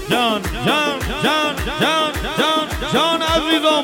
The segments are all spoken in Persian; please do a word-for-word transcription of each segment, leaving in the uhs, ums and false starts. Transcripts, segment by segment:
جان جان جان جان جان جان عزیزم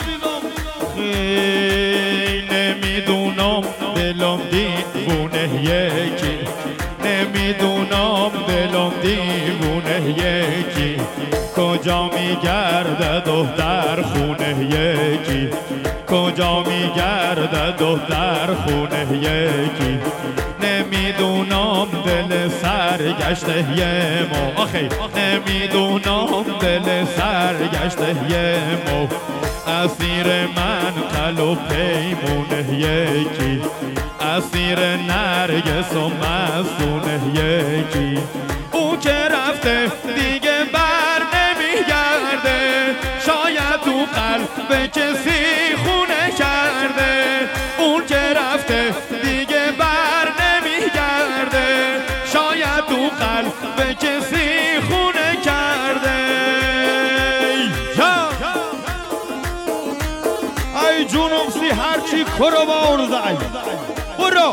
خیلی نمیدونم دلم دیوونه یکی نمیدونم دلم دیوونه یکی کجا میگرده دختر خونه یکی کجا میگرده دختر خونه یکی نمیدونم دل سرگشته یه مو آخی نمیدونم دل سرگشته یه مو اسیر من قلب پیمونه یکی اسیر نرگس و مستونه یکی او که رفته دیگه بر نمیگرده شاید تو قلب کسی خونه کرده اون که رفته دیگه بر نمیگرده شاید تو قلب کسی خونه کرده یا ای جونم سی هرچی کرو بارزای برو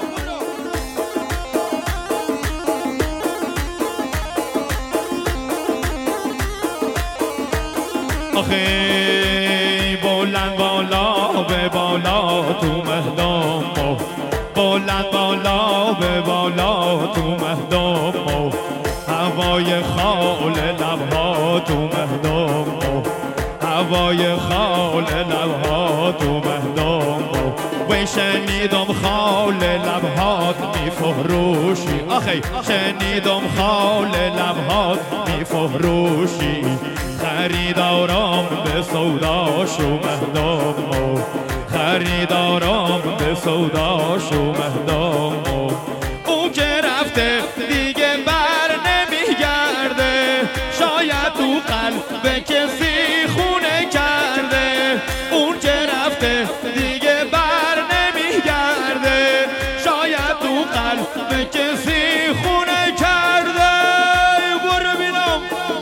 آخی بلند بالا به بالا تو مهدام بلند بالا به بالا تو مهدام هوای خال لبها تو مهدام هوای خال لبها تو مهدام وی شنیدم خال لبهات میفروشی آخی شنیدم خال لبهات میفروشی خریدارم به سوداشو مهدام خریدارم به سوداشو مهدام او که رفته دیگه بر نمیگرده شاید تو قلب کسی خونه کرده اون که رفته دیگه بر نمیگرده شاید تو قلب کسی خونه کرده برو بینم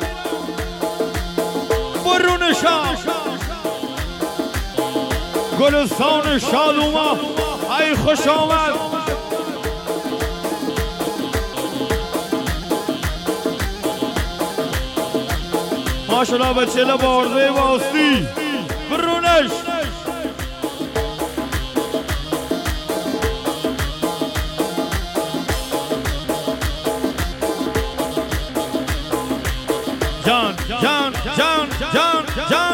برون شام گلستان شادوما ای خوش آمد ماشالله به چله بارزه واسطی برونش جان جان جان جان جان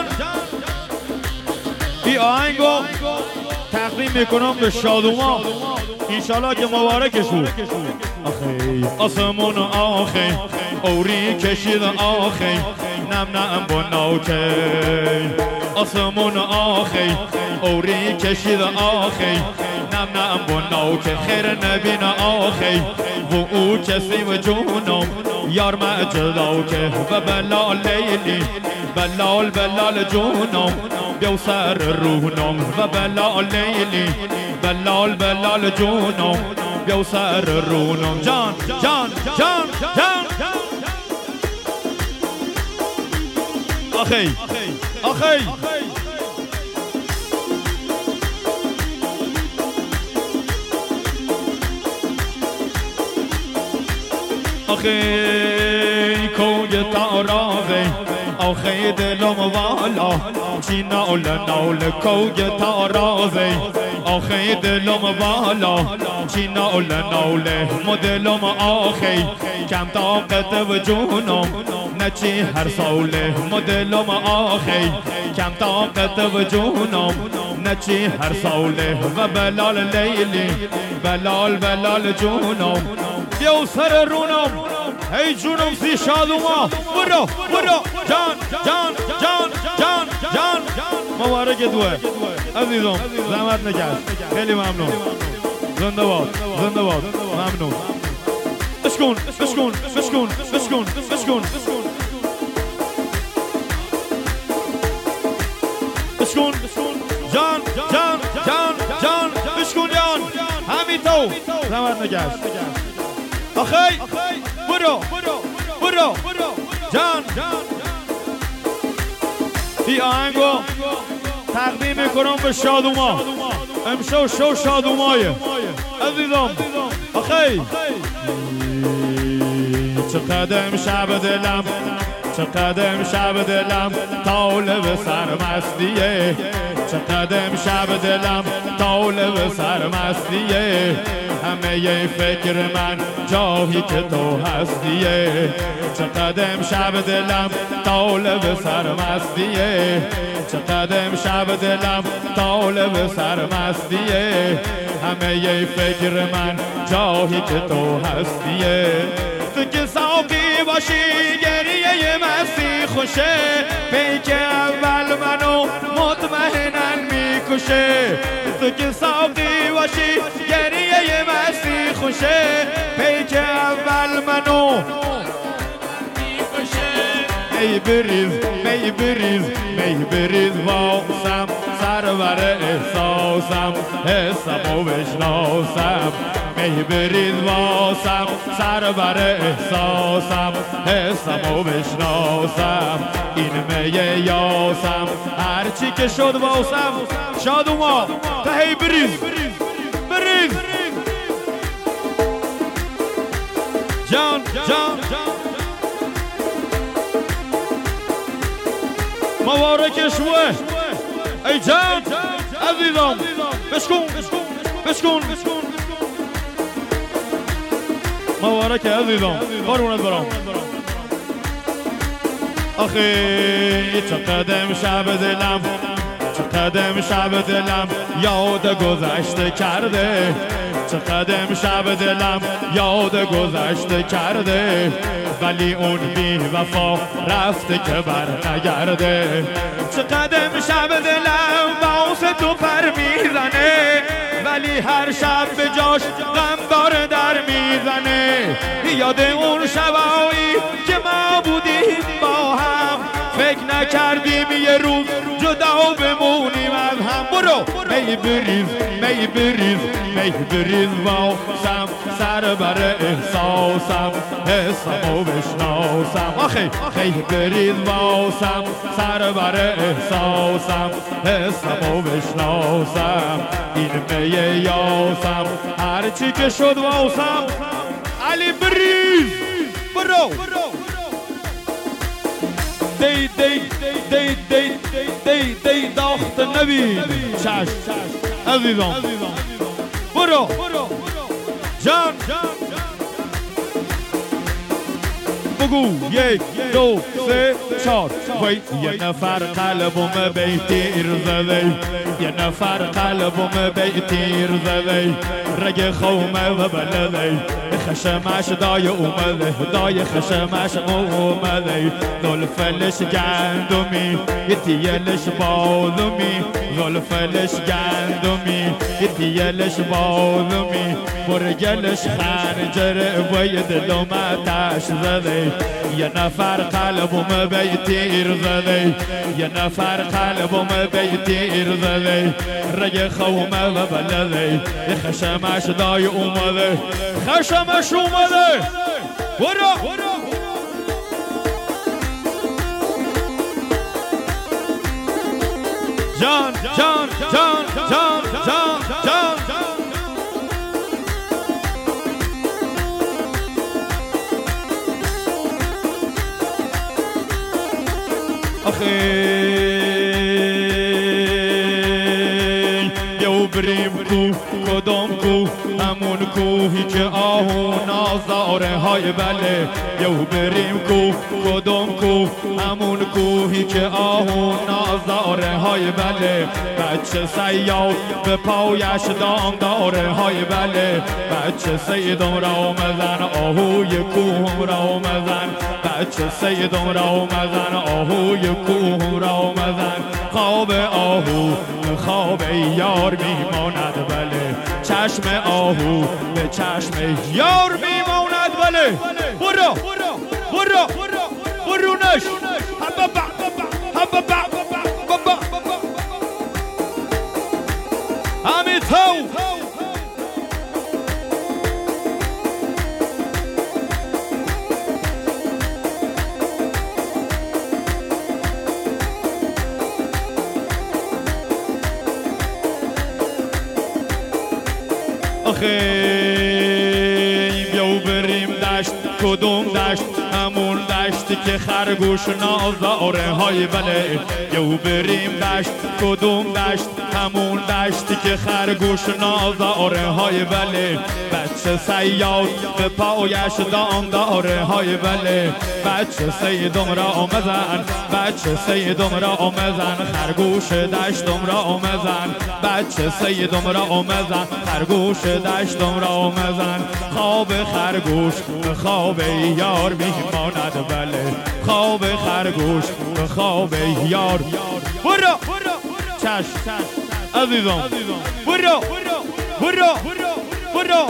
این آهنگو تقدیم میکنم به شادوما انشالله که مبارکش بود آخی آسمون آخی اوری کشید آخی نم نم بناوکی آسمون آخی اوری کشید آخی نم نم بناوکی خیر نبین آخی و او کسی و جونم یار مجداو که و بلال لیلی بلال بلال جونم بیو سر روحنم و بلال لیلی بلال بلال جونم بیو سر روحنم جان جان جان جان آخی آخی آخی کوی تارازی آخی دلم والا چی نول نول کوی تارازی آخی دلم والا چی نول نول مدلم آخی کم طاقت و جونم نچی هر ساله مدلم آخی کم طاقت و جونم نچی هر ساله و بلال لیلی بلال بلال جونم بیو سر رونم ای جونم سی شادوما برو برو جان جان جان جان جان مبارک دوه عزیزم زحمت نکرد خیلی ممنون زنده باد زنده باد ممنون بشکن بشکن بشکن بشکن بشکن بشکن جان جان جان جان بشکن جان همین تو زحمت نکرد آخی برو برو جان این آهنگو تقدیم میکنم به شادوما امشو شو شادومای عزیزم آخی چقدر امشب دلم چقدر امشب دلم طالب سرمستیه چقدر امشب دلم طالب سرمستیه همه ی فکر من جاهی که تو هستیه چقدر امشب دلم طالب سرمستیه چقدر امشب دلم طالب سرمستیه همه ی فکر من جاهی که تو هستیه تو که ساقی باشی گریه مستی خوشه پیک اول منو مطمئنن میکشه تو که ساقی باشی گریه مستی خوشه پیک اول منو می بریز می بریز می بریز واسم سرور احساسم حسمو بشناسم می بریز واسم سرور احساسم حسمو بشناسم این می یاسم هرچی که شد واسم شادوما تهی بریز بریز جان جان مبارک شوه ای جان عزیزم بشکن بشکن مبارک عزیزم قربونت برام آخی چقدر امشب دلم چقدر امشب دلم یاد گذشته کرده چقدر امشب دلم یاد گذشته کرده ولی اون بی وفا رفته که بر نگرده چقدر امشب دلم واسه تو پر میزنه ولی هر شب به جاش غم داره در میزنه یاد اون شبایی که ما بودیم با هم فکر نکردیم یه روز جدا بمونیم از هم برو می بریز می بریز می بریز واسم سر بر احساسم حسمو بشناسم آخی می بریز واسم سر بر احساسم حسمو بشناسم این می یاسم هرچی که شد واسم علی بریز برو دی دی دی دی دی دی داخت نبید چشم عزیزم برو جان بگو یک دو سه چار وی یه نفر قلبم بی تیر زده یه نفر قلبم بی تیر زده رگ خومه و بلده خشمش دای اومده دای خشمش اومده زلفلش گندمی یتیلش بادمی زلفلش گندمی یتیلش بادمی برگلش خنجره و یه دلم آتش زده یه نفر قلبم بی تیر زده یه نفر قلبم بی تیر زده رگ خومه و بلده خشمش دای اومده خشمش اومده برو جان جان جان جان جان جان آخی یو بریم کو کدام کو همون کوهی که آهو نازاره های بله یو بریم کو کدام کو همون کوهی که آهو نازاره های بله بچه سیاد به پایش دام داره های بله بچه سیدم را مزن آهوی کوه را مزن بچه سیدم را مزن آهوی کوه را مزن خواب آهو خواب یار میماند بله چشم آهو به چشم یار میماند بله برو برو برونش حبابا حبابا بابا همین تو آخی بیو بریم در دشت کدوم دشت همون دشتی که خرگوش نازاره های بله یو بریم دشت کدوم دشت همون دشتی که خرگوش نازاره های بله بچه سیاد به پایش دام داره های بله بچه سیدم را آمزن بچه سیدم را آمزن خرگوش دشتم را آمزن بچه سیدم را آمزن خرگوش دشتم را آمزن خواب خرگوش به خواب یار میماند بله خواب خرگوش به خواب یار برو چشم عزیزم برو برو برو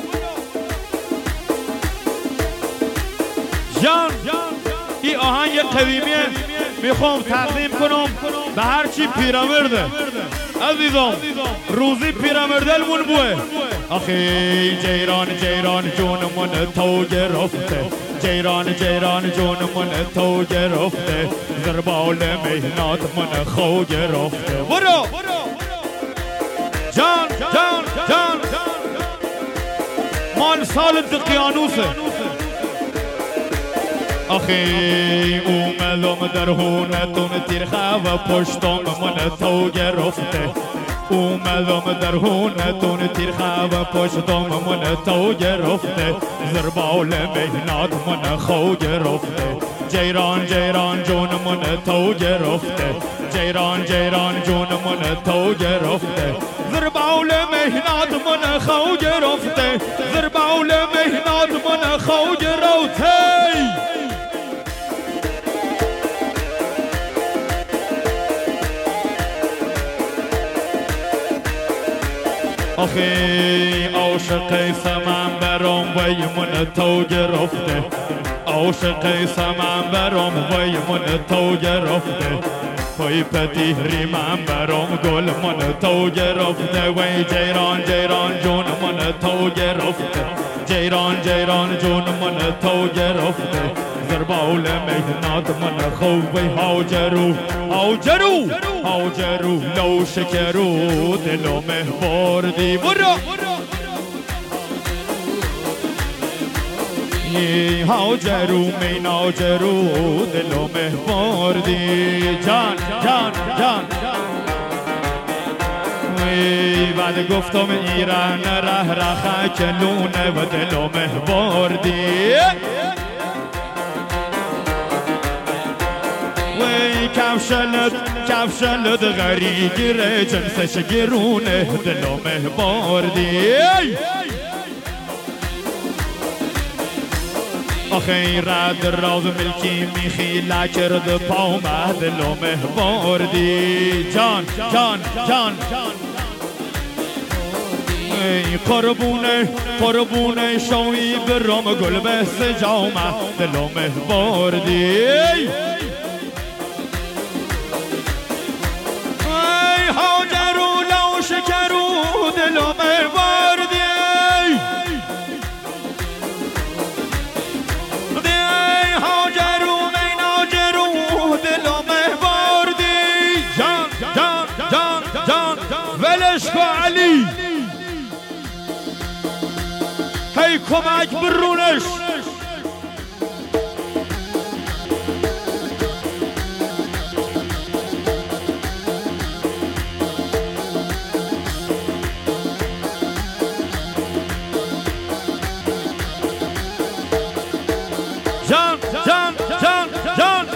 جان این آهنگ قدیمیه میخوام تقدیم کنم به هرچی پیرامرده عزیزم روزی پیرامردلمون بوه آخی جیران جیران جونمون تو گرفته جیران جیران جونمون تو گرفته زربال مهنات من خو گرفته برو جان جان جان مال سال دقیانوسه آخی اومدم در هونتون تیرخه و پشتم من تو گرفته اومدم در هونتون تیرخه و پشتم من تو گرفته زربال مهنات من خو گرفته جیران جیران جون من تو گرفته جیران جیران جون من تو گرفته زربال مهنات من خو گرفته زربال مهنات من خو گرفته آخی عاشق سمن برام وی من تو گرفته عاشق سمن برام وی من تو گرفته پای پتیری من برام گل من تو گرفته وی جیران جیران جون من تو گرفته جیران جیران جون من تو گرفته زربال مهنات من خوبی هاجرو هاجرو هاجرو لو شکرو دلو مهبردی برو هاجرو می ناجرو دلو مهبردی جان جان جان بعد گفتم ایران ره رخه کلونه و دلو مهبردی کفشلت کفشلت غری گیره جنسش گرونه دلو مهبردی آخی رد راز ملکی میخیله کرد پامه دلو مهبردی جان جان جان قربونه قربونه شوی برام گل بس جامه دلو مهبردی هاجرو لو شکرو دلو مهبردی هاجرو می ناجرو دلو مهبردی جان جان جان جان ولش کو علی هی کمک برونش جان جان جان جان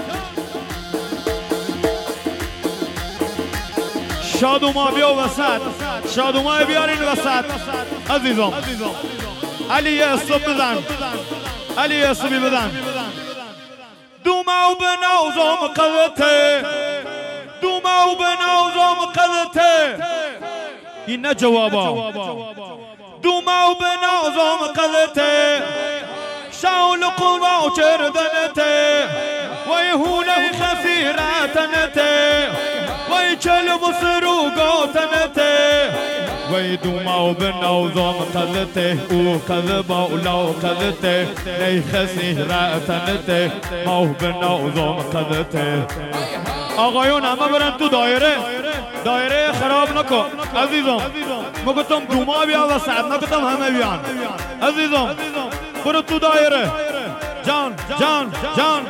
شادوما بیا وسط شادوما بیارین وسط عزیزم علی یه صبح بزن علی یه صبحی بزن دوما و به نوزم قلته دوما و به نوزم قلته این نه جوابا دوما و به نوزم قلته شاول قوا کردنته وی هونه خفیرتنته وی کلب سروگاتنته وی دوما و به نوزم قلته او قلبا اولا قلته نی خسیرتنته ما به نوزم قلته آقایون همه برن تو دایره دایره خراب نکن عزیزم ما گفتم دوما بیا و سعد نگفتم همه بیان عزیزم برو تو دایره جان جان جان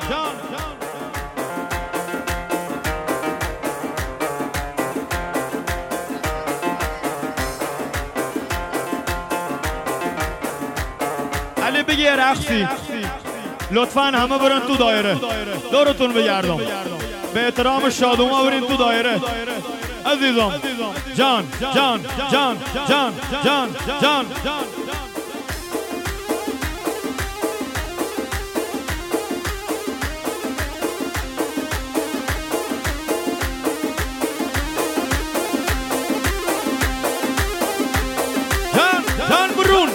علی بگی رقصی لطفاً همه برن تو دایره دورتون بگردم به احترام شادوما برین تو دایره عزیزم جان جان جان جان جان جان جان جان برون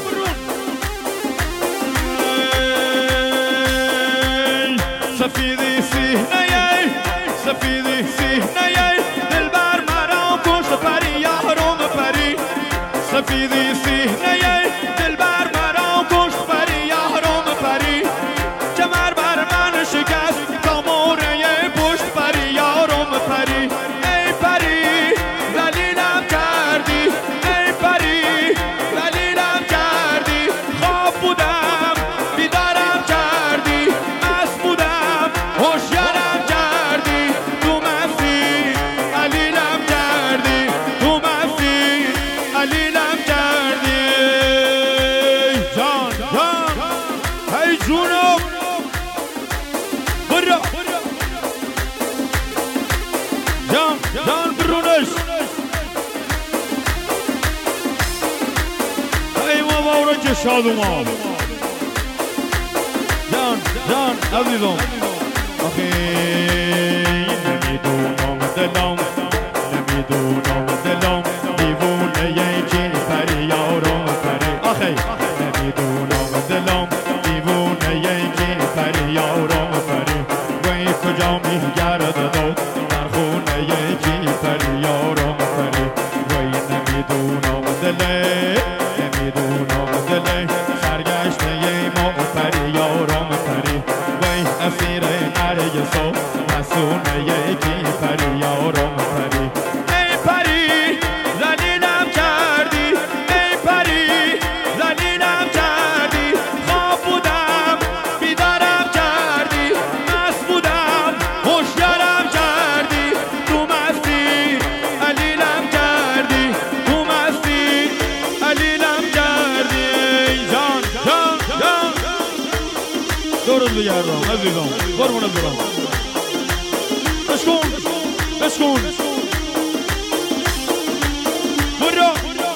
سفیدی سیهنه سفیدی سیهنه دلبر مرا کشت پری یارم پری سفیدی سیهنه دلبر مرا کشت پری یارم پری کمر بر من شکست تا موره پشت پری یارم پری ای پری دلیلم کردی ای پری دلیلم کردی خواب بودم بیدارم کردی مست بودم هوشیارم کردی تو مستی علیلم کردی تو مستی علیلم کردی جان جان هی جونم برا جان جان برونش ای ما باورا که شادوما جان جان عزیزم آخی نمیدونم دلم نمیدونم دلم دیوونه یکی پری یارم پری آخی نمیدونم دلم دیوونه یکی پری یارم پری وی کجا میگرد دو در خونه یکی پری یارم پری وی نمیدونم دله نمیدونم دله سرگشته ما پری یارم پری وی اسیر نرگسو مسونه یکی پری یارم پری ای پری زلیلم کردی ای پری زلیلم کردی خواب بودم بیدارم کردی مست بودم هوشیارم کردی تو مستی علیلم کردی تو مستی علیلم کردی جان جان جان دورت بگردم عزیزم قربونت برم بشکن بشکن برا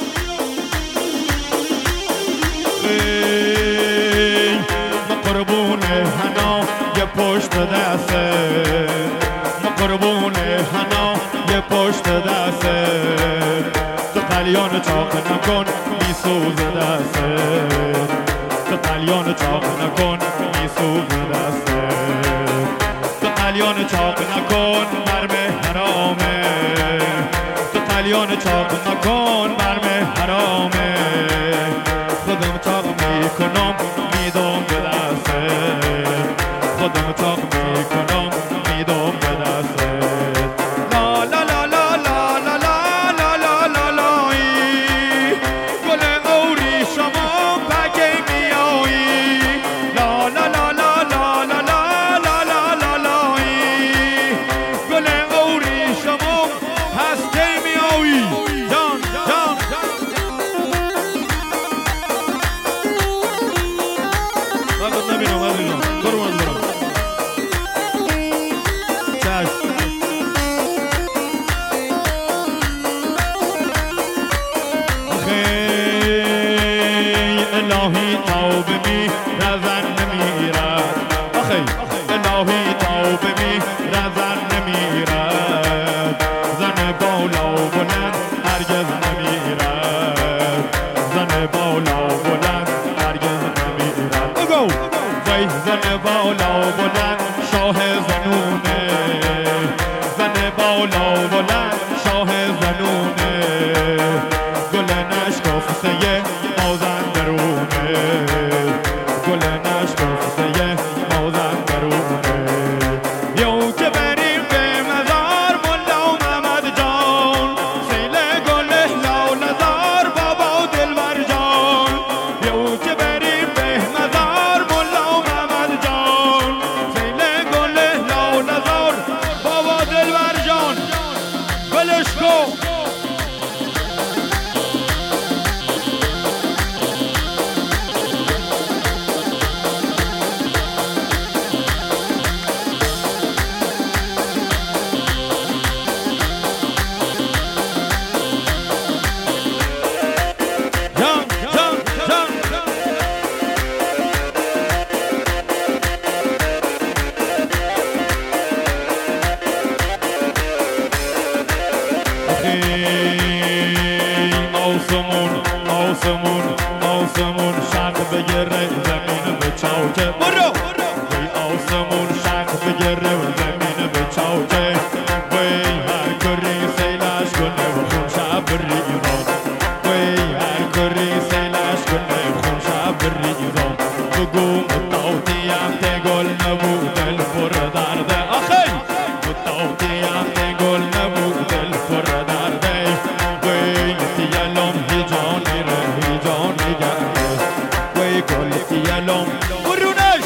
ای ما قربون حنا یه پشت دسته ما قربون حنا یه پشت دسته تو قلیان چاق نکن میسوز دسته تو قلیان چاق نکن میسوز دسته تو قلیان چاق نکن مرم حرامه تو قلیان چاق نکن مرم حرامه خودم چاق میکنم میدم به دسته خودم چاق میکنم میدم به دسته لا لا لا لا لا لا لا لا لا لا لا ای گل اوری شما پگه میایی لا لا لا لا لا لا لا لا لا لا لا ای گل اوری شما هسته میایی جان جان من نبینم عزیزم برو من برم چشم الهی توبه می رزن نمیرد آخی الهی توبه می رزن نمیرد زن بالا و بلند هرگز نمیرد زن بالا و بلند هرگز نمیرد بگو وی زن بالا و بلند شاه زنونه زن بالا و بلند شاه زنونه گل نشکافته مازندرونه گل نشکافته مازندرونه یو که بریم به مزار ملا محمد جان سیل گل لاله‌زار بابا دلبر جان یو که بریم به مزار زمین به چاوچه برو وی آسمون شق بگره و زمین به چاوچه وی هر کری سیلش کنه و خون شب ریزان وی هر کری سیلش کنه و خون شب ریزان بگو متاوتیم ته گل نبود دل پر درده آخی متاوتیم ته گل نبود دل پر درده وی تیلم هی جانی ره هی جانی گرده وی گل تیلم برونش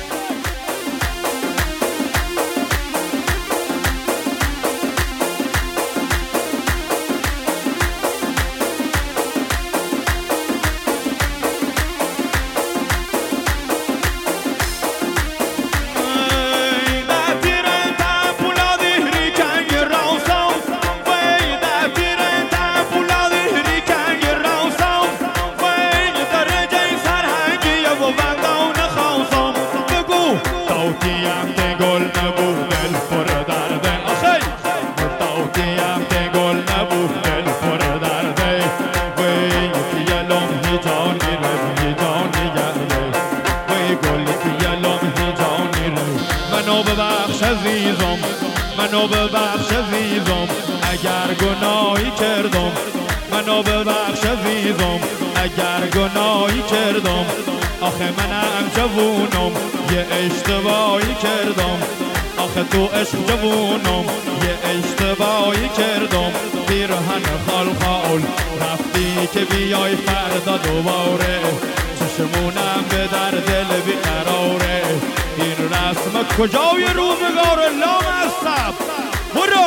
منو ببخش عزیزم منو ببخش عزیزم اگر گناهی کردم منو ببخش عزیزم اگر گناهی کردم آخه منم جوونم یه اشتباهی کردم آخه تو عشق جوونم یه اشتباهی کردم پیرهن خال خال رفتی که بیای فردا دوباره چشمونم به در دل بیقراره این رسم کجای روزگار لام هستم برو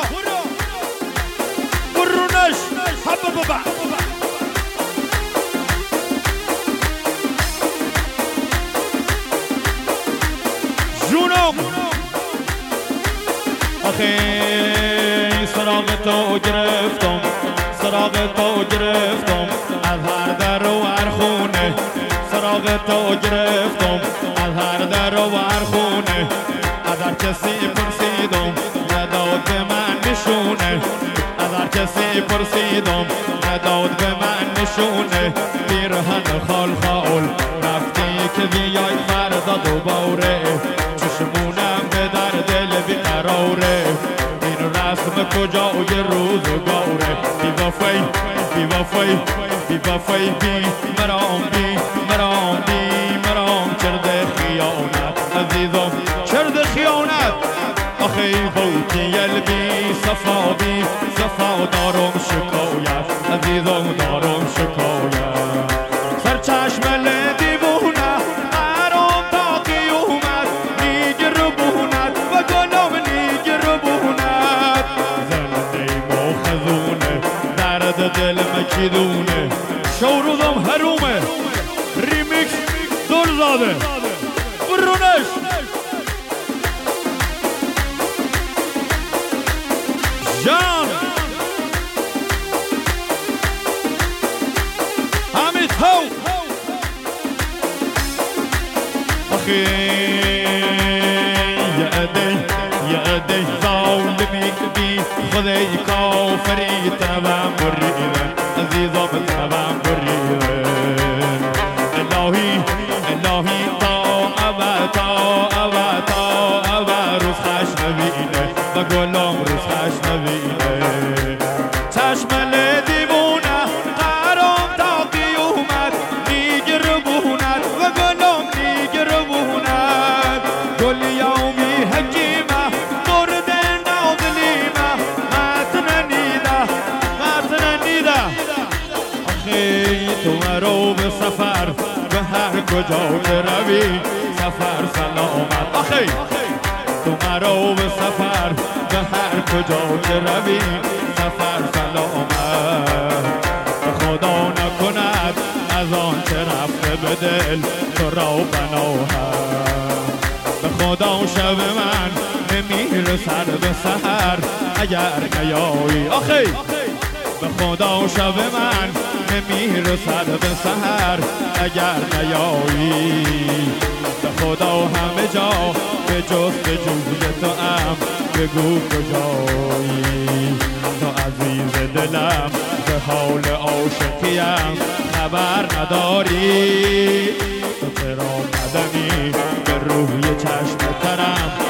برونش حبا بابا جونم آخه سراغ تو گرفتم سراغ تو گرفتم از هر در و هر خونه سراغ تو گرفتم از هر در و هر خونه از هر کسی پرسیدم نداد به من نشونه از هر کسی پرسیدم نداد به من نشونه پیرهن خال خال رفتی که بیای فردا دوباره چشمونم به در دل بیقراره این رسم کجای روزگاره بی وفای بی وفای بی وفای بی مرام بی مرام بی مرام کرده خیانت عزیزم کرده خیانت آخه بوتی البی صفا بی صفا دارم شکایت عزیزم دارم شکایت سرچشم دیوونه قرام تا قیومت نیگر بونت و گلم نیگر بونت زنده مخزونه درد دل مکیدونه شوروزم هرومه ریمیکس دورزاده برونش جان حمید هو آخی یادی یادی ظالمی بی خدای کافری تنبم بریدن عزیزم تنبم بریدن الهی الهی تا ابد تا ابد تا ابد روز خش نبینه و گلم روز خش نبینه چشم دیوونه قرام تا قیومت نیگر بونت و گلم نیگر بونت گل یومی حکیمه درد نازلیمه متن نیده متن نیده آخی تو مرو به سفر به هر کجا که روی سفر سلامت آخی تو مرو به سفر به هر کجا که روی سفر سلامت به خدا نکند از آن چه رفته به دل تو را بناهم به خدا شب من نمیرسد به سحر اگر نیایی آخی به خدا شب من نمیرسد به سحر اگر نیایی به خدا همه جا به جستجوی تو ام بگو کجایی تو عزیز دلم به حال عاشقیم خبر نداری تو چرا قدمی به روی چشم ترم